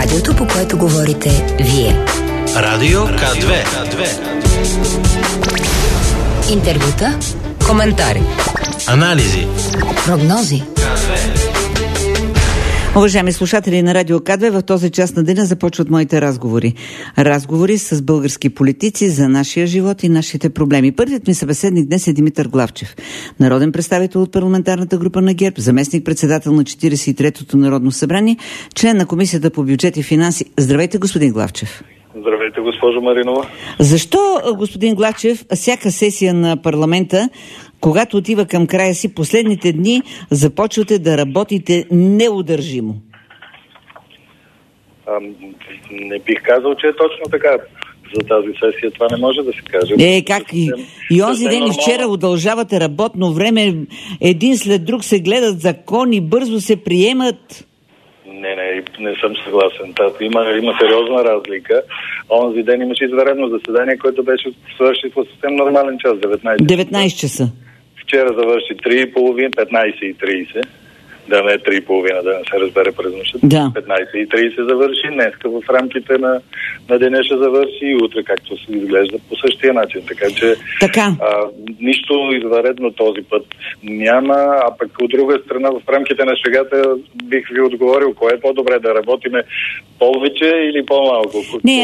Радиото, по което говорите вие. Радио К2. Интервюта, коментари, анализи, прогнози. Уважаеми слушатели на Радио К2, в този час на деня започват моите разговори. Разговори с български политици за нашия живот и нашите проблеми. Първият ми събеседник днес е Димитър Главчев, народен представител от парламентарната група на ГЕРБ, заместник-председател на 43-то Народно събрание, член на Комисията по бюджет и финанси. Здравейте, господин Главчев. Здравейте, госпожо Маринова. Защо, господин Главчев, всяка сесия на парламента, когато отива към края си, последните дни започвате да работите неудържимо? Не бих казал, че е точно така. За тази сесия това не може да се каже. Как? И онзи ден и вчера удължавате работно време, един след друг се гледат закони, бързо се приемат. Не съм съгласен. Има сериозна разлика. Онзи ден имаше извънредно заседание, което беше свърши в съвсем нормален час, 19 часа. Вчера завърши 3:30, 15:30. Да не е 3:30, да не се разбере през нощта. Да. 15:30 завърши. Днеска в рамките на деня ще завърши и утре, както се изглежда по същия начин. Така. Нищо извънредно този път няма, а пък от друга страна в рамките на шегата бих ви отговорил, кое е по-добре да работиме повече или по-малко.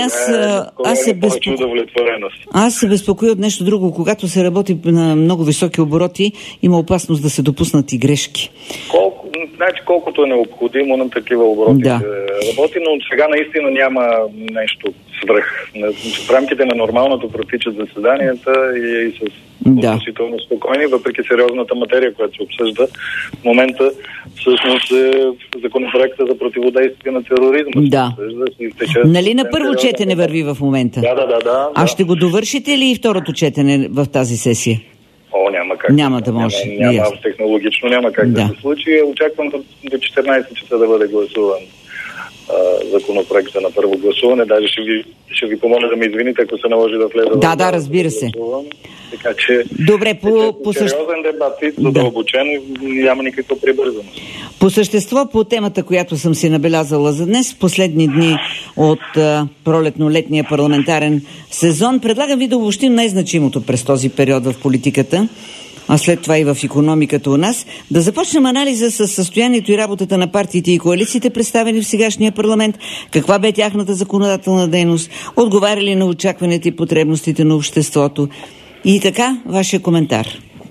Аз се безпокоя от нещо друго. Когато се работи на много високи обороти, има опасност да се допуснат и грешки. Колкото е необходимо на такива обороти се работи, но сега наистина няма нещо свръх. В рамките на нормалното протичат заседанията и с относително спокойни, въпреки сериозната материя, която се обсъжда. В момента всъщност е законопроекта за противодействие на тероризма. Да. Нали на първо четене върви в момента? Да. А ще го довършите ли и второто четене в тази сесия? Няма как. Няма да може. Технологично няма как да се случи. Очаквам до 14 часа да бъде гласуван законопроекта на първо гласуване. Даже ще ви помоля да ме извините, ако се наложи да влезе. Да, разбира се. Така че добре, по сериозен дебат и задълбочен, няма никаква прибързаност. По същество, по темата, която съм си набелязала за днес, последни дни от пролетно-летния парламентарен сезон, предлагам ви да обобщим най-значимото през този период в политиката, а след това и в икономиката у нас. Да започнем анализа с състоянието и работата на партиите и коалициите, представени в сегашния парламент, каква бе тяхната законодателна дейност, отговаряли на очакванията и потребностите на обществото. И така, вашия коментар.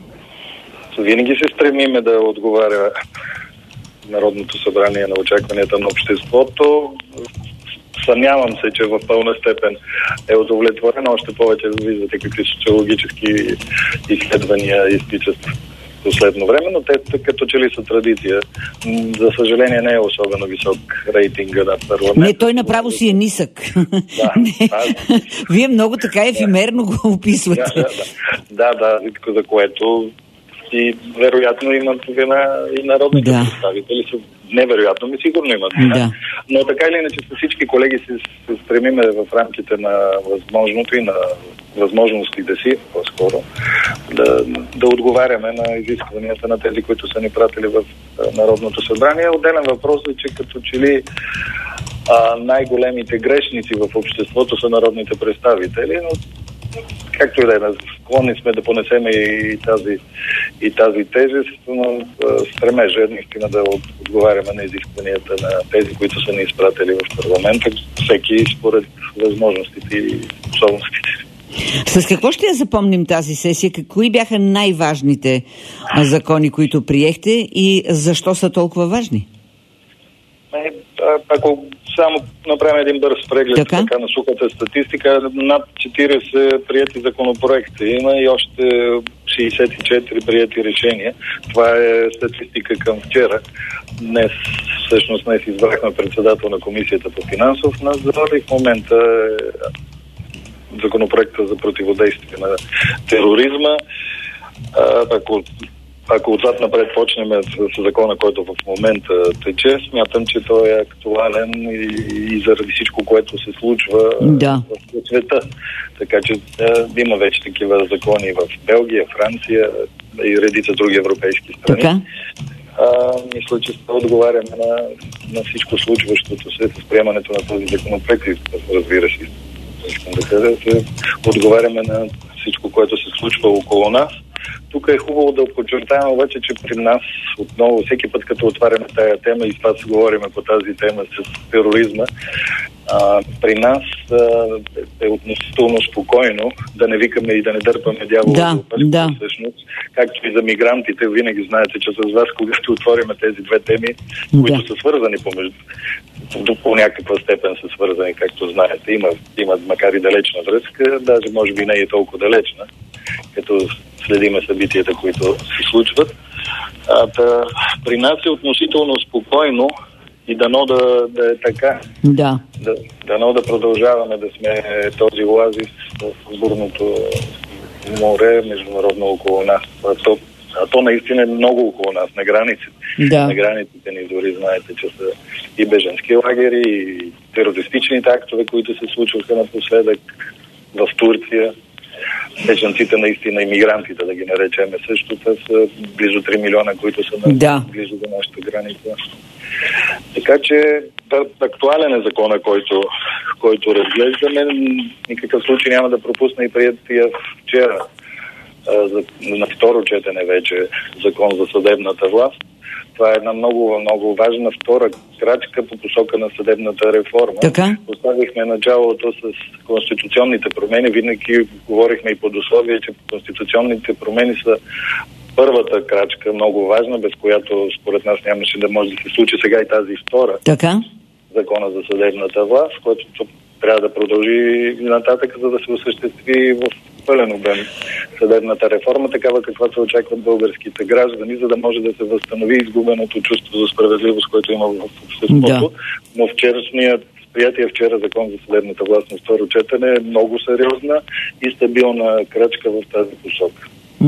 Винаги се стремиме да отговаря Народното събрание на очакванията на обществото. Съмнявам се, че в пълна степен е удовлетворено. Още повече виждате какви социологически изследвания изтичат в последно време, но те като че ли са традиция. За съжаление не е особено висок рейтинга на парламента. Не, той направо си е нисък. Вие много така ефимерно го описвате. Да, за което и вероятно имат вина и народните представители. Невероятно ми сигурно имат вина. Но така или иначе с всички колеги се стремиме в рамките на възможното и на възможностите си, по-скоро, да отговаряме на изискванията на тези, които са ни пратили в Народното събрание. Отделен въпрос е, че като че ли най-големите грешници в обществото са народните представители, но както и да е, склонни сме да понесем и тази тежест, но стремежа е наистина да отговаряме на изискванията на тези, които са ни изпратили в парламента, всеки според възможностите и способностите. С какво ще я запомним тази сесия? Кои бяха най-важните закони, които приехте и защо са толкова важни? Ако само направим един бърз преглед така на сухата статистика, над 40 приети законопроекти има и още 64 приети решения. Това е статистика към вчера. Днес избрахме председател на Комисията по финансов надзор и в момента законопроекта за противодействие на тероризма. Ако отзад напред почнем с закона, който в момента тече, смятам, че той е актуален и заради всичко, което се случва в света. Така че има вече такива закони в Белгия, Франция и редица други европейски страни. мисля, че отговаряме на всичко случващото се с приемането на този законопроект. Разбира се, искам да кажа, че отговаряме на всичко, което се случва около нас. Тук е хубаво да подчертаем обаче, че при нас отново, всеки път като отваряме тая тема и това си говориме по тази тема с тероризма, при нас е относително спокойно, да не викаме и да не дърпаме дявола всъщност. Както и за мигрантите, винаги знаете, че с вас, когато отвориме тези две теми, които са свързани по някаква степен са свързани, както знаете, има макар и далечна връзка, даже може би не е толкова далечна, като следиме събитията, които се случват. При нас е относително спокойно и дано да е така. Дано да продължаваме да сме този оазис в бурното море, международно около нас. А то наистина е много около нас, на границите. На границите ни дори знаете, че са и бежански лагери, и терористичните актове, които се случваха напоследък в Турция. Бежанците наистина, имигрантите, да ги наречеме също, те са близо 3 милиона, които са близо до нашата граница. Така че актуален е закона, който разглеждаме. Никакъв случай няма да пропусна и приятия вчера на второ четене вече закон за съдебната власт. Това е една много, много важна втора крачка по посока на съдебната реформа. Поставихме началото с конституционните промени. Винаги говорихме и под условие, че конституционните промени са първата крачка, много важна, без която според нас нямаше да може да се случи сега и тази втора. Закона за съдебната власт, който трябва да продължи нататък, за да се осъществи в пълен обем съдебната реформа, такава каквато се очакват българските граждани, за да може да се възстанови изгубеното чувство за справедливост, което има в обществото. Но вчерашният приятие вчера закон за съдебната власт на второ четене е много сериозна и стабилна крачка в тази посока.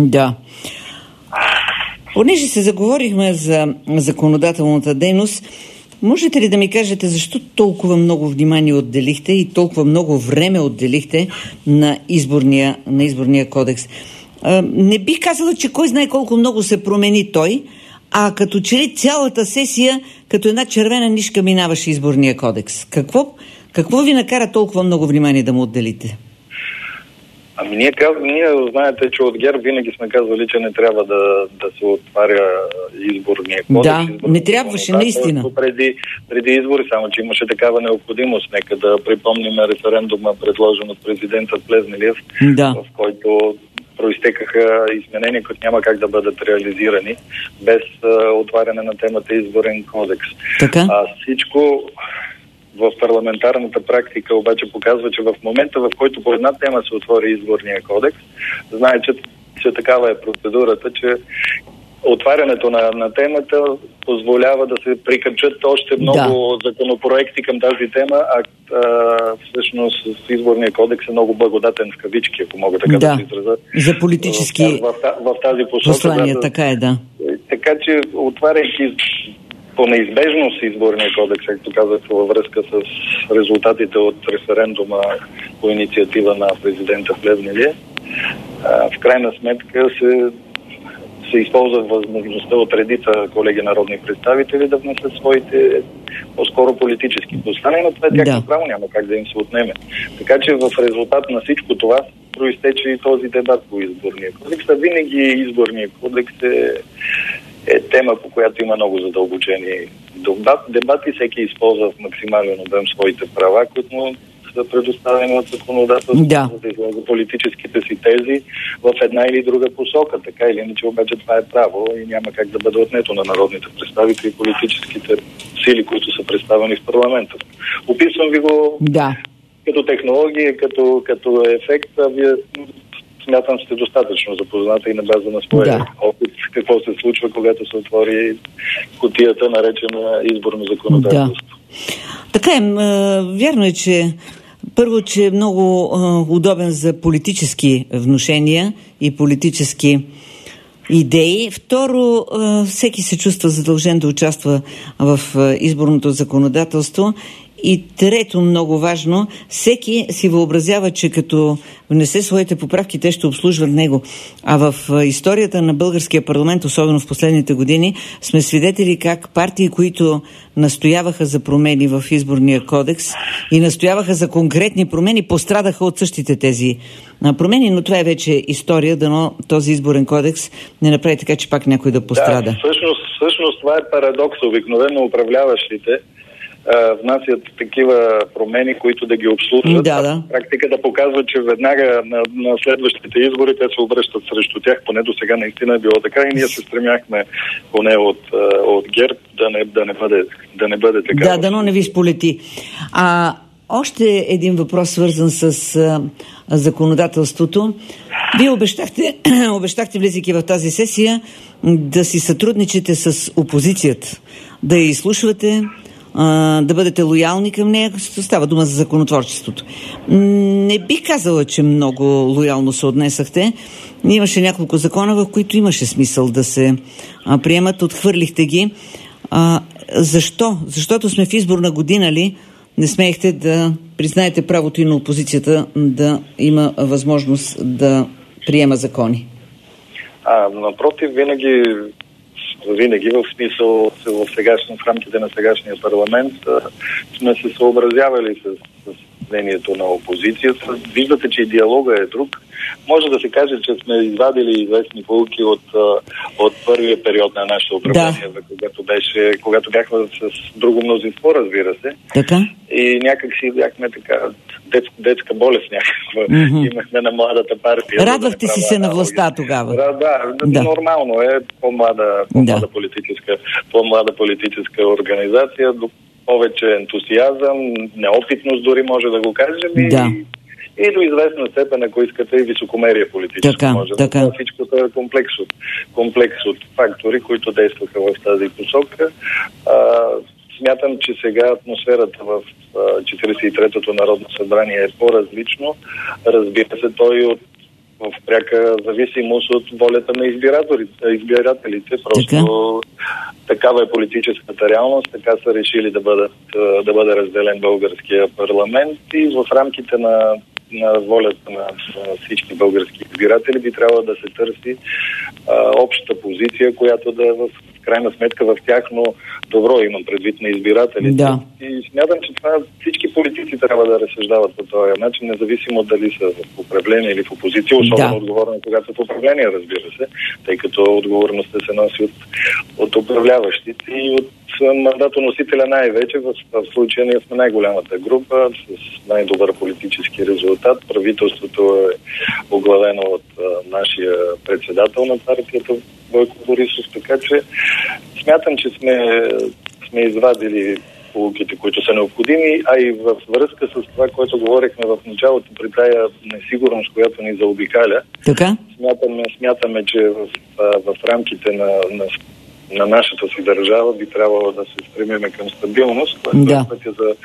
Понеже се заговорихме за законодателната дейност, можете ли да ми кажете защо толкова много внимание отделихте и толкова много време отделихте на изборния кодекс? Не бих казала, че кой знае колко много се промени той, а като че ли цялата сесия като една червена нишка минаваше изборния кодекс. Какво ви накара толкова много внимание да му отделите? Ние знаете, че от ГЕРБ винаги сме казвали, че не трябва да се отваря изборния кодекс. Не трябваше, наистина. Преди избори, само че имаше такава необходимост. Нека да припомним референдума, предложен от президента Плевнелиев, в който проистекаха изменения, които няма как да бъдат реализирани без отваряне на темата изборен кодекс. Всичко в парламентарната практика обаче показва, че в момента, в който по една тема се отвори изборния кодекс, знае, че такава е процедурата, че отварянето на темата позволява да се прикачат още много законопроекти към тази тема, всъщност изборния кодекс е много благодатен в кавички, ако мога така да се изразя. За политически в тази посока. Послания, така е, Така че, отваряйки по неизбежност изборния кодекс, както казах, във връзка с резултатите от референдума по инициатива на президента Плевнелиев, в крайна сметка се използва възможността от редица колеги народни представители да внесат своите по-скоро политически послания, но това е тяхно право, няма как да им се отнеме. Така че в резултат на всичко това проистече и този дебат по изборния кодекс. Винаги изборния кодекс е тема, по която има много задълбочени дебати. Всеки използва в максимален обем своите права, които му са предоставени от законодателството, за да излага политическите си тези в една или друга посока. Така или иначе, обаче това е право и няма как да бъде отнето на народните представители и политическите сили, които са представени в парламента. Описвам ви го като технология, като ефект, вие смятам, сте достатъчно запозната и на база на своя опит какво се случва, когато се отвори кутията, наречена изборно законодателство. Така е. Вярно е, че първо, че е много удобен за политически внушения и политически идеи. Второ, всеки се чувства задължен да участва в изборното законодателство И трето, много важно, всеки си въобразява, че като внесе своите поправки, те ще обслужват него. А в историята на българския парламент, особено в последните години, сме свидетели как партии, които настояваха за промени в изборния кодекс и настояваха за конкретни промени, пострадаха от същите тези промени, но това е вече история, дано този изборен кодекс не направи така, че пак някой да пострада. Да, всъщност това е парадокс. Обикновено управляващите внасят такива промени, които да ги обслужват. Да. Практика да показва, че веднага на следващите избори те се обръщат срещу тях. Поне до сега наистина е било така и ние се стремяхме поне от ГЕРБ да не бъде така. Да, дано не ви сполети. Още един въпрос, свързан с законодателството. Вие обещахте, влизайки в тази сесия, да си сътрудничите с опозицията, да я изслушвате, да бъдете лоялни към нея. Става дума за законотворчеството. Не бих казала, че много лоялно се отнесахте. Имаше няколко закона, в които имаше смисъл да се приемат. Отхвърлихте ги. Защо? Защото сме в изборна година ли? Не смеехте да признаете правото и на опозицията да има възможност да приема закони? Напротив, винаги в смисъл в рамките на сегашния парламент сме се съобразявали с мнението на опозицията. Виждате, че и диалога е друг. Може да се каже, че сме извадили известни поуки от първия период на нашето управление, когато бяхме с друго мнозинство, разбира се. Така? И някак си бяхме така детска болест някаква. Имахме на младата партия. Радвахте си се на властта тогава. Да, нормално е по-млада политическа организация, повече ентусиазъм, неопитност дори може да го кажем и до известна степен, ако искате, и високомерие политическо. Всичко това е комплекс от фактори, които действаха в тази посока. Смятам, че сега атмосферата в 43-то Народно събрание е по-различно. Разбира се, той в пряка зависимост от волята на избирателите. Просто такава е политическата реалност, така са решили да бъде разделен българския парламент и в рамките на волята на всички български избиратели би трябвало да се търси обща позиция, която да е в крайна сметка в тяхно добро, имам предвид на избирателите. Да. И смятам, че това всички политици трябва да разсъждават по този начин, независимо дали са в управление или в опозиция, особено отговорно, когато в управление, разбира се, тъй като отговорността се носи от управляващите и от мандатоносителя най-вече. В случая ние сме най-голямата група с най-добър политически резултат. Правителството е оглавено от нашия председател на партията Бойко Борисов, така че смятам, че сме извадили полуките, които са необходими, а и в връзка с това, което говорихме в началото, при тая несигурност, която ни заобикаля. Така? Смятаме, че в рамките на нашата си държава би трябвало да се стремиме към стабилност, което е пътя за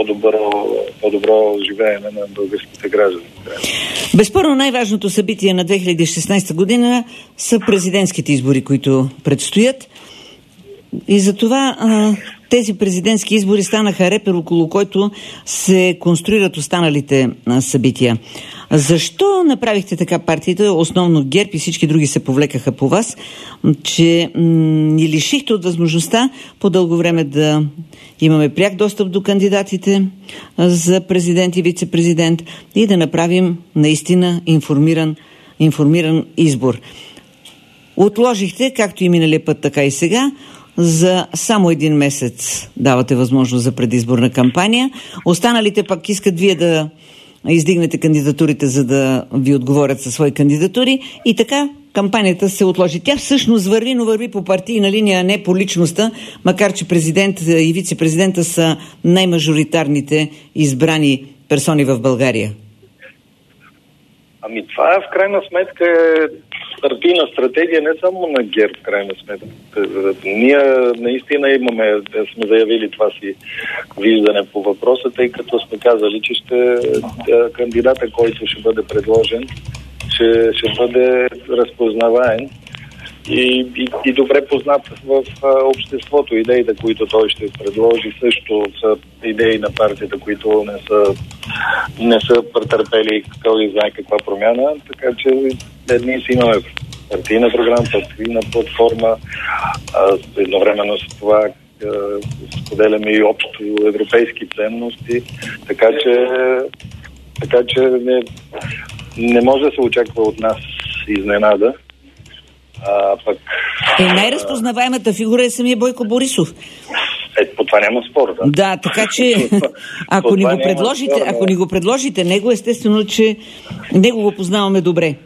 по-добро живеене на българските граждани. Безспорно най-важното събитие на 2016 година са президентските избори, които предстоят. И затова тези президентски избори станаха репер, около който се конструират останалите събития. Защо направихте така партията, основно ГЕРБ и всички други се повлекаха по вас, че ни лишихте от възможността по дълго време да имаме пряк достъп до кандидатите за президент и вице-президент и да направим наистина информиран избор? Отложихте, както и миналия път, така и сега, за само един месец давате възможност за предизборна кампания. Останалите пък искат вие да издигнете кандидатурите, за да ви отговорят със свои кандидатури и така кампанията се отложи. Тя всъщност върви по партийна линия, а не по личността, макар че президент и вице-президента са най-мажоритарните избрани персони в България. Това в крайна сметка е партийна стратегия не само на ГЕРБ, в крайна сметка. Ние наистина сме заявили това си виждане по въпроса, тъй като сме казали, че кандидата, който ще бъде предложен, ще бъде разпознаваем и добре познат в обществото. Идеите, които той ще предложи, също са идеи на партията, които не са претърпели кой знае каква промяна, така че едни си имаме партийна програма, партийна платформа, едновременно с това споделяме и общо европейски ценности, така че не може да се очаква от нас изненада. Пък най-разпознаваемата фигура е самия Бойко Борисов. По това няма спор. Да, така че ако ни го предложите него, естествено, че него го познаваме добре.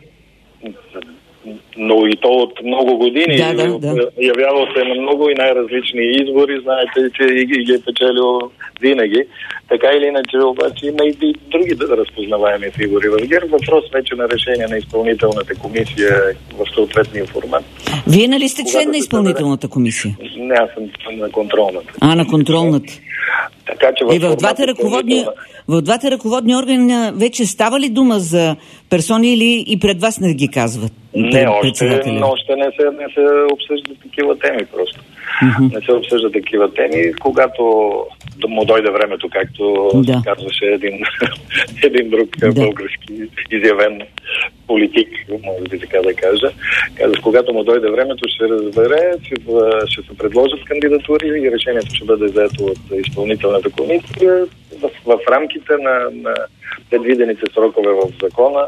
Но и то от много години. Да. Явявал се на много и най-различни избори. Знаете, че и ги е печелил винаги. Така или иначе, обаче има и други разпознаваеми фигури в ГЕРБ. Въпрос вече на решение на изпълнителната комисия в съответния формат. Вие нали сте член на изпълнителната комисия? Не, аз съм член на контролната. На контролната. Така че в двата ръководни органи вече става ли дума за персони или и пред вас не ги казват? Не, още не се обсъждат такива теми просто. Не се обсъждат такива теми, когато му дойде времето, както казваше един друг български изявен политик, може би така да кажа. Казва, когато му дойде времето, ще разбере, ще се предложат кандидатури и решението ще бъде взето от изпълнителната комисия в рамките на предвидените срокове в закона.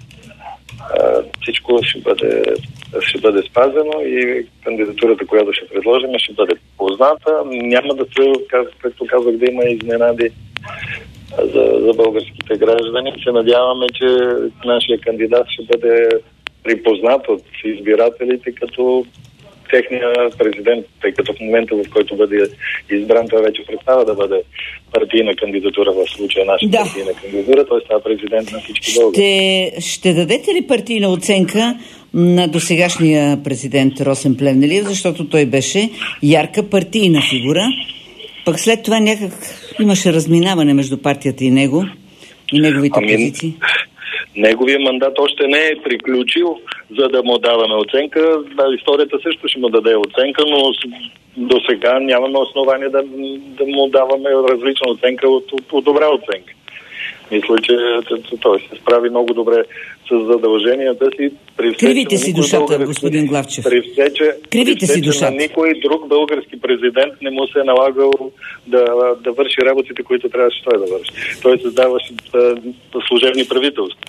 Всичко ще бъде спазено и кандидатурата, която ще предложим, ще бъде позната. Няма да се, както казах, да има изненади за българските граждани. Се надяваме, че нашия кандидат ще бъде припознат от избирателите като техния президент, тъй като в момента, в който бъде избран, той вече представа да бъде партийна кандидатура, в случая наша партийна кандидатура, той става президент на всички българи. Ще дадете ли партийна оценка на досегашния президент Росен Плевнелиев, защото той беше ярка партийна фигура, пък след това някак имаше разминаване между партията и него, и неговите позиции? Неговия мандат още не е приключил, за да му даваме оценка. Историята също ще му даде оценка, но до сега нямаме основание да му даваме различна оценка от добра оценка. Мисля, че той се справи много добре с задълженията си. Кривите си душата, господин Главчев. Кривите си душата. На никой друг български президент не му се е налагал да върши работите, които трябваше той да върши. Той създаваше служебни правителства.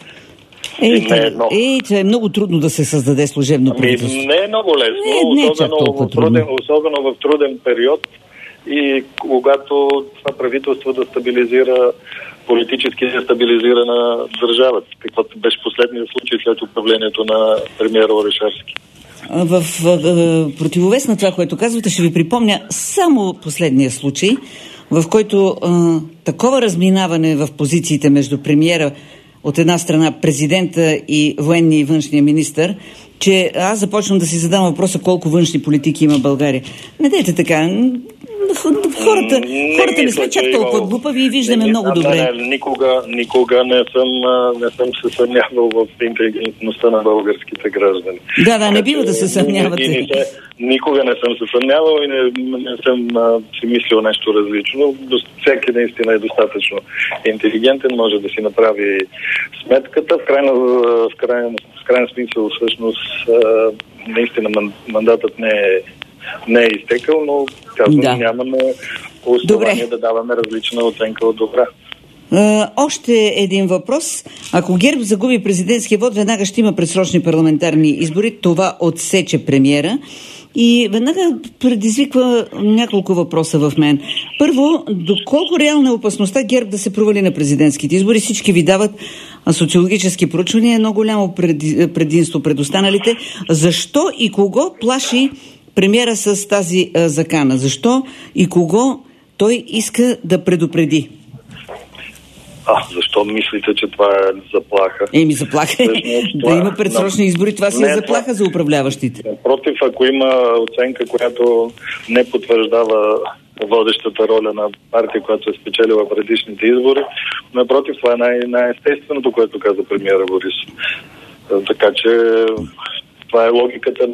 Е много трудно да се създаде служебно правителство. Не е много лесно, особено в труден период и когато това правителство да стабилизира политически дестабилизирана държавата, каквото беше последният случай след управлението на премиера Орешарски. В противовес на това, което казвате, ще ви припомня само последния случай, в който такова разминаване в позициите между премиера от една страна, президента и военния и външния министър, че аз започвам да си задам въпроса колко външни политики има България. Не дайте така. Хората не са чак толкова глупави и виждаме много добре. Никога не съм се съмнявал в интелигентността на българските граждани. Да, не бива да се съмнявате. Никога не съм се съмнявал и не съм си мислил нещо различно. Всеки наистина е достатъчно интелигентен, може да си направи сметката. В крайна смисъл, всъщност, наистина мандатът не е изтекал, но казвам, нямаме основание да даваме различна оценка от добра. Още един въпрос. Ако ГЕРБ загуби президентския вод, веднага ще има предсрочни парламентарни избори. Това отсече премиера. И веднага предизвиква няколко въпроса в мен. Първо, доколко реална е опасността ГЕРБ да се провали на президентските избори? Всички ви дават социологически проучвания, едно голямо предимство пред останалите. Защо и кого плаши премиера с тази закана? Защо и кого той иска да предупреди? Защо мислите, че това е заплаха? Заплаха е да има предсрочни избори. Това си е заплаха за управляващите. Напротив, ако има оценка, която не потвърждава водещата роля на партия, която е спечелила предишните избори, напротив, това е най-естественото, което каза премиера Борисов. Така че Това е логиката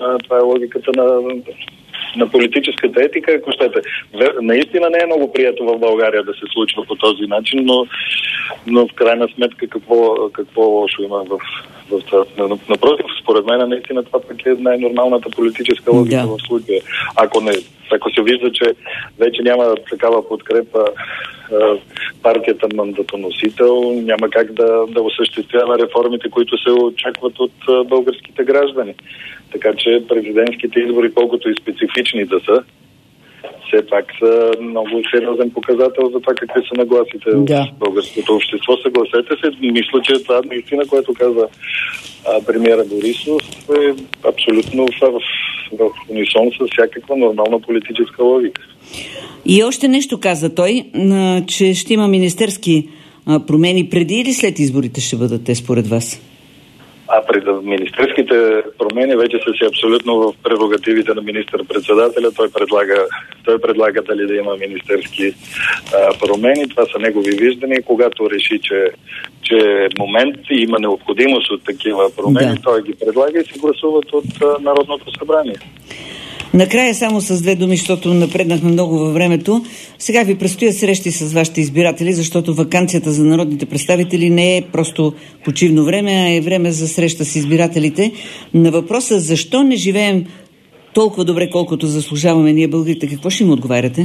на политическата етика, ако щете. Наистина не е много прието в България да се случва по този начин, но в крайна сметка какво лошо има в това. Напротив, според мен наистина това пък е най-нормалната политическа логика в случая. Ако се вижда, че вече няма такава подкрепа партията мандатоносител, няма как да осъществява реформите, които се очакват от българските граждани. Така че президентските избори, колкото и специфични да са, все пак са много сериозен показател за това какви са нагласите в българското общество. Съгласете се, мисля, че това наистина, което каза премиера Борисов, е абсолютно в унисон с всякаква нормална политическа логика. И още нещо каза той, че ще има министерски промени преди или след изборите ще бъдат те според вас? Пред министерските промени вече са си абсолютно в прерогативите на министър-председателя. Той предлага дали да има министерски промени. Това са негови виждания. Когато реши, че е момент и има необходимост от такива промени, той ги предлага и се гласуват от Народното събрание. Накрая само с две думи, защото напреднахме много във времето. Сега ви предстоят срещи с вашите избиратели, защото ваканцията за народните представители не е просто почивно време, а е време за среща с избирателите. На въпроса защо не живеем толкова добре, колкото заслужаваме ние българите, какво ще им отговаряте?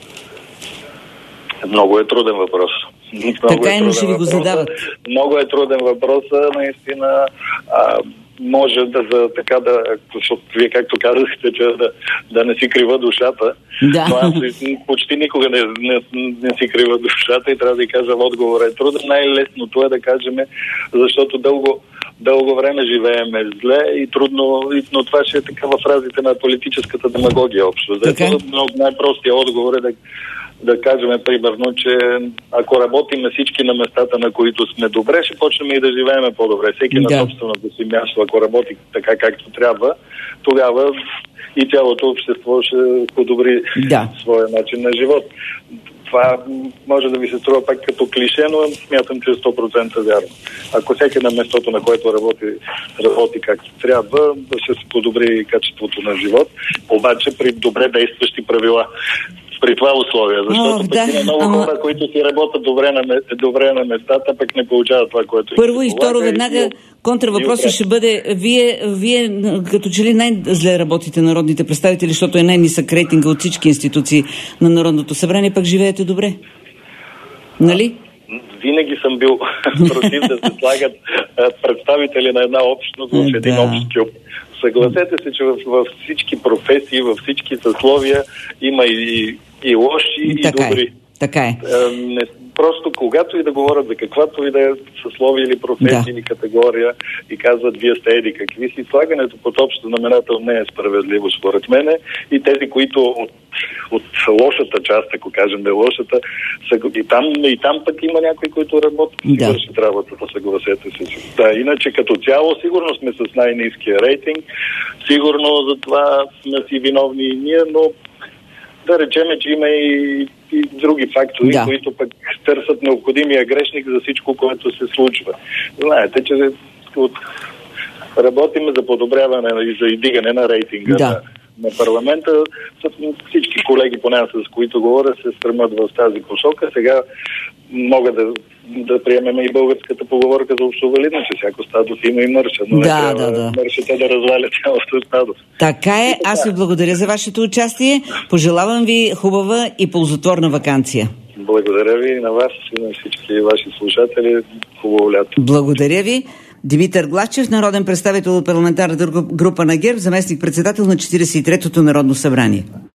Много е труден въпрос. Така но ще ви го задават. Много е труден въпрос, наистина. Може защото вие както казахте, че да не си крива душата. Да. Но аз почти никога не си крива душата и трябва да кажа, отговор е труден. Най-лесното е да кажем, защото дълго време живееме зле и трудно, но това ще е така в фразите на политическата демагогия общо. Най-простият отговор е да кажем примерно, че ако работим всички на местата, на които сме добре, ще почнем и да живеем по-добре. Всеки на собственото си място, ако работи така както трябва, тогава и цялото общество ще подобри своя начин на живот. Това може да ви се струва пак като клише, но смятам, че е 100% вярно. Ако всеки на местото, на което работи както трябва, ще се подобри качеството на живот, обаче при добре действащи правила. При това условие, защото има много хора, които си работят добре на местата, пък не получават това, което първо и второ, веднага контравъпросът ще бъде вие като че ли най-зле работите народните представители, защото е най-нисък рейтинга от всички институции на Народното събрание, пък живеете добре. Нали? Винаги съм бил против да се слагат представители на една общност в един общ кюб. Съгласете се, че във всички професии, във всички съсловия има и лоши, и добри. Така е. Просто когато и да говорят за каквато и да е съсловие или професия или категория и казват вие сте еди какви си, слагането под общ знаменател не е справедливо според мене и тези, които от лошата част, ако кажем да е лошата, и там пък има някои, които работят и вършат работата, съгласете се. Иначе като цяло сигурно сме с най-ниския рейтинг, сигурно за това сме си виновни и ние, но да речеме, че има и други фактори, които пък търсят необходимия грешник за всичко, което се случва. Знаете, че работим за подобряване и за издигане на рейтинга на парламента. Всички колеги, поне с които говоря, се стремят в тази посока. Сега мога да приемем и българската поговорка за общовалидна, че всяко стадо си има и мърша, но мършата да разваля цялото стадо. Така е, аз ви благодаря за вашето участие. Пожелавам ви хубава и ползотворна ваканция. Благодаря ви и на вас и на всички ваши слушатели. Хубаво лято. Благодаря ви. Димитър Главчев, народен представител от парламентарната група на ГЕРБ, заместник-председател на 43-то Народно събрание.